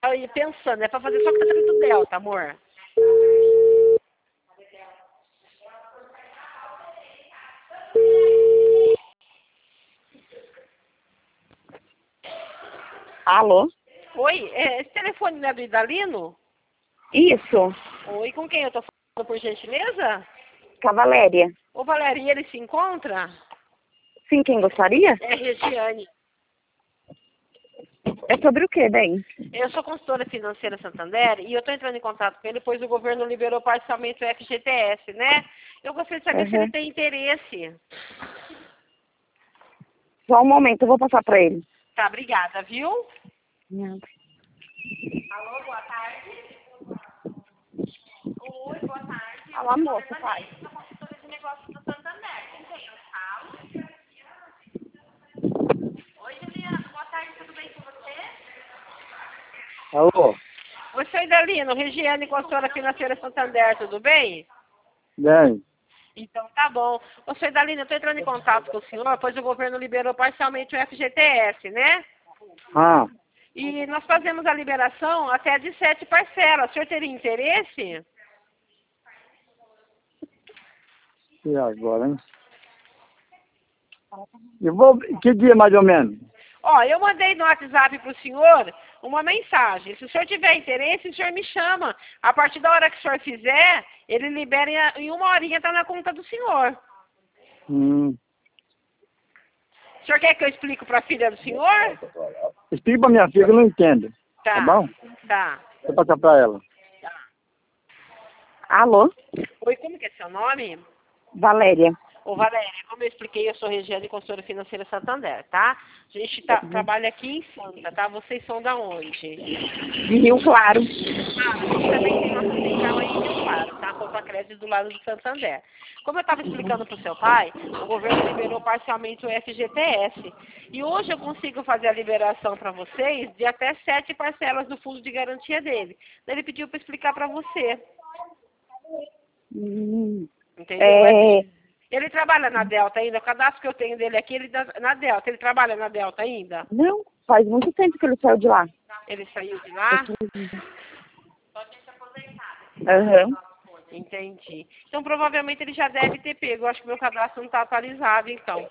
aí pensando, é pra fazer só que tá escrito Delta, amor. Alô? Oi, esse telefone não é do Idalino? Isso, Oi, com quem eu tô falando, por gentileza? Cavaléria. Ô, Valéria, ele se encontra? Sim, quem gostaria? É Regiane. É sobre o que, bem? Eu sou consultora financeira Santander e eu estou entrando em contato com ele, pois o governo liberou parcialmente o FGTS, né? Eu gostaria de saber se ele tem interesse. Só um momento, eu vou passar para ele. Tá, obrigada, viu? Não. Alô, boa tarde. Oi, boa tarde. Alô, moça, pai. Eu sou consultora de negócios do Santander. Com quem eu falo? Oi, Juliana. Boa tarde, tudo bem com você? Alô? Oi, sou Idalino, Regiane, consultora financeira Santander, tudo bem? Bem, Então tá bom. Ô, senhor Idalino, eu estou entrando em contato com o senhor, pois o governo liberou parcialmente o FGTS, né? E nós fazemos a liberação até de 7 parcelas. O senhor teria interesse? e agora, hein? Que dia mais ou menos? Ó, eu mandei no WhatsApp para o senhor uma mensagem. Se o senhor tiver interesse, o senhor me chama. A partir da hora que o senhor fizer, ele libera em 1 horinha, tá na conta do senhor. Hum. O senhor quer que eu explique para a filha do senhor? Explica pra minha filha que eu não entendo. Tá. Tá bom? Tá. Vou passar pra ela. Alô? Oi, como que é seu nome? Valéria. Ô, Valéria, como eu expliquei, eu sou Regiane, consultora financeira Santander, tá? A gente trabalha aqui em Santa, tá? Vocês são da onde? De Rio Claro. A gente também tem nossa central aí em Rio Claro, tá? Conta Crédito do lado do Santander. Como eu estava explicando para o seu pai, o governo liberou parcialmente o FGTS. E hoje eu consigo fazer a liberação para vocês de até 7 parcelas do fundo de garantia dele. Daí ele pediu para explicar para você. Entendeu? Ele trabalha na Delta ainda? O cadastro que eu tenho dele aqui, na Delta. Ele trabalha na Delta ainda? Não, faz muito tempo que ele saiu de lá. Ele saiu de lá? Só tinha se aposentado. Aham. Entendi. Então, provavelmente, ele já deve ter pego. Eu acho que meu cadastro não está atualizado, então.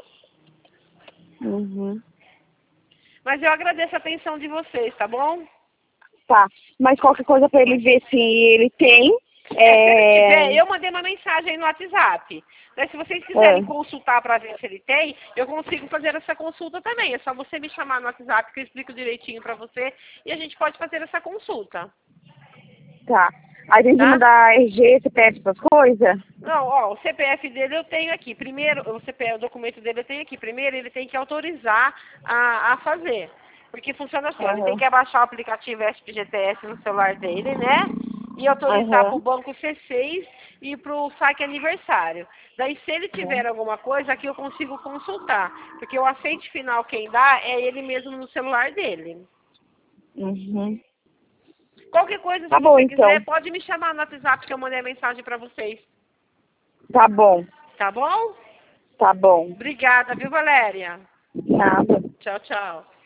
Uhum. Mas eu agradeço a atenção de vocês, tá bom? Tá, mas qualquer coisa para ele ver se ele tem. Se ele tiver, eu mandei uma mensagem aí no WhatsApp. Daí, se vocês quiserem consultar para ver se ele tem, eu consigo fazer essa consulta também. É só você me chamar no WhatsApp que eu explico direitinho para você e a gente pode fazer essa consulta. Tá. Aí tem que mandar RG, CPF, essas coisas? Não, ó, o CPF dele eu tenho aqui. Primeiro, o documento dele eu tenho aqui. Primeiro, ele tem que autorizar a fazer. Porque funciona assim, ó, ele tem que abaixar o aplicativo FGTS no celular dele, né? E autorizar para o banco C6 e para o saque aniversário. Daí, se ele tiver alguma coisa, aqui eu consigo consultar. Porque o aceite final quem dá é ele mesmo no celular dele. Uhum. Qualquer coisa, se Tá bom, você então. quiser, pode me chamar no WhatsApp que eu mandei a mensagem para vocês. Tá bom. Tá bom? Tá bom. Obrigada, viu, Valéria? Nada. Tchau, tchau.